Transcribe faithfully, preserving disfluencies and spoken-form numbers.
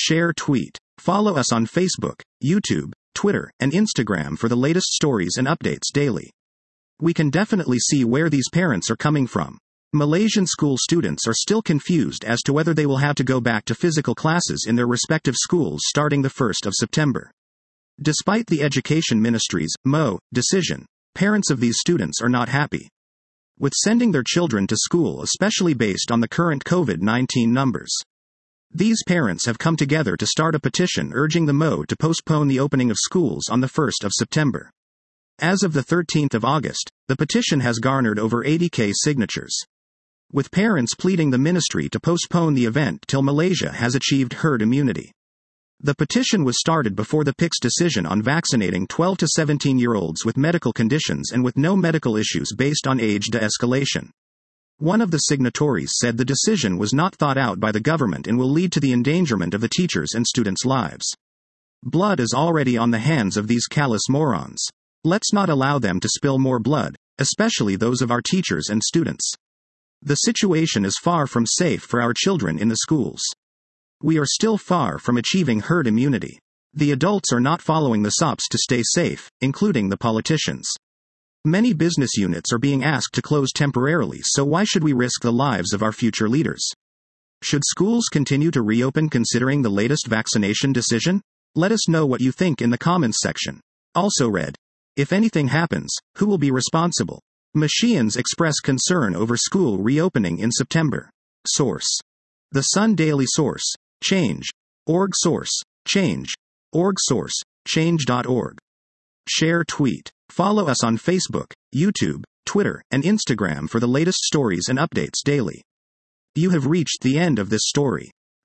Share tweet. Follow us on Facebook, YouTube, Twitter, and Instagram for the latest stories and updates daily. We can definitely see where these parents are coming from. Malaysian school students are still confused as to whether they will have to go back to physical classes in their respective schools starting the first of September. Despite the Education Ministry's M O decision, parents of these students are not happy with sending their children to school, especially based on the current COVID nineteen numbers. These parents have come together to start a petition urging the M O to postpone the opening of schools on the first of September. As of the thirteenth of August, the petition has garnered over eighty thousand signatures, with parents pleading the ministry to postpone the event till Malaysia has achieved herd immunity. The petition was started before the P I C's decision on vaccinating twelve to seventeen-year-olds with medical conditions and with no medical issues based on age de-escalation. One of the signatories said the decision was not thought out by the government and will lead to the endangerment of the teachers' and students' lives. Blood is already on the hands of these callous morons. Let's not allow them to spill more blood, especially those of our teachers and students. The situation is far from safe for our children in the schools. We are still far from achieving herd immunity. The adults are not following the S O Ps to stay safe, including the politicians. Many business units are being asked to close temporarily, so why should we risk the lives of our future leaders? Should schools continue to reopen considering the latest vaccination decision? Let us know what you think in the comments section. Also read, if anything happens, who will be responsible? Malaysians express concern over school reopening in September. Source: The Sun Daily. Source: change dot org. Source: change dot org. Source: change dot org. Share tweet. Follow us on Facebook, YouTube, Twitter, and Instagram for the latest stories and updates daily. You have reached the end of this story.